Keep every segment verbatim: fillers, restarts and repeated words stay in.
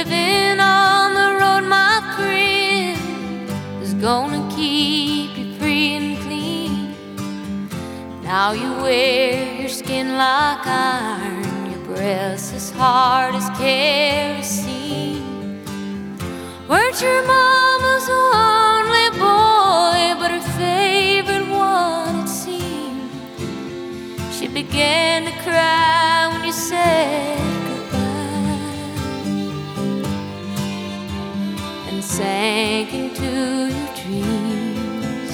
living on the road, my friend, is gonna keep you free and clean. Now you wear your skin like iron, your breath's as hard as kerosene. Weren't your mama's only boy, but her favorite one, it seemed. She began to cry when you said sank into your dreams.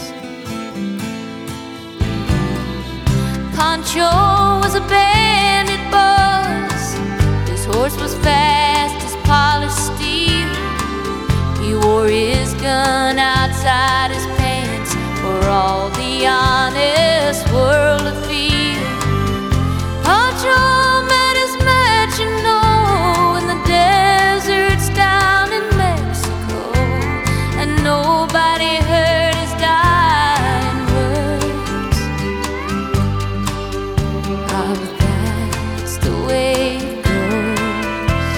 Pancho was a bandit boss. His horse was fast as polished steel. He wore his gun outside his pants for all the honest world to feel. Pancho met his match, you know, in the deserts down in nobody heard his dying words. Ah, but that's the way it goes.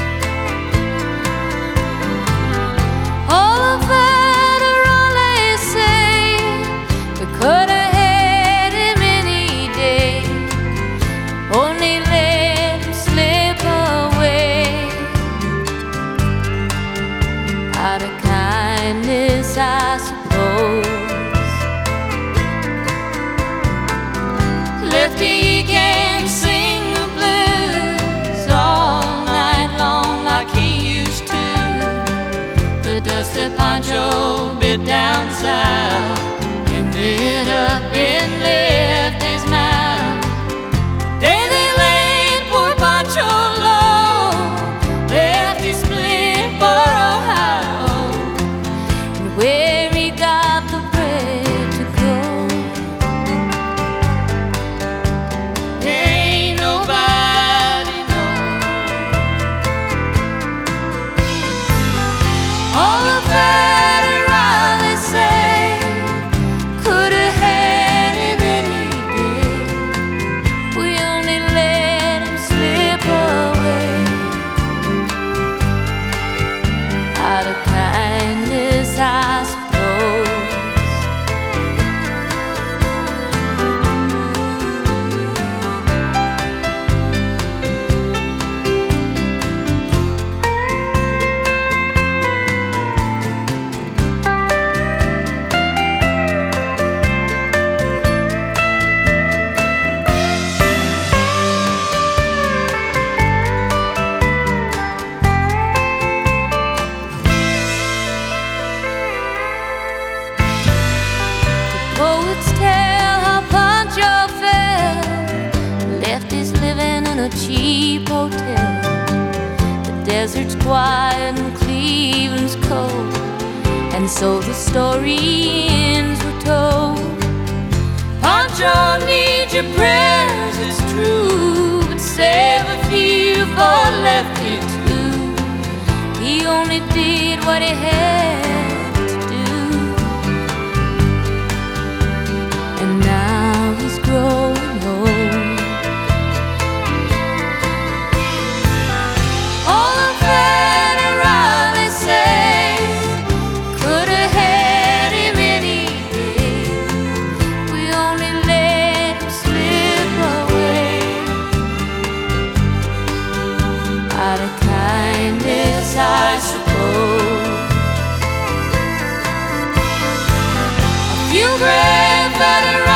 All of that are all they say. We could have had him any day, only let him slip away out of kindness, I suppose. Lefty can't sing the blues all night long like he used to. The dusty Pancho bit down south, ended up in Lefty's mouth. Day they laid poor Pancho low, Lefty split for Ohio, where he got the bread to go. Ain't nobody know. All of that around they say, could have had him any day. We only let him slip away out of kindness, I suppose. Poets tell how Pancho fell, left his living in a cheap hotel. The desert's quiet and Cleveland's cold, and so the story ends were told. Pancho needs your prayers, it's true, but save a few for Lefty too. He only did what he had. Growing old. All of that around they say, could have had him any day. We only let him slip away out of kindness, I suppose. A few grave veterans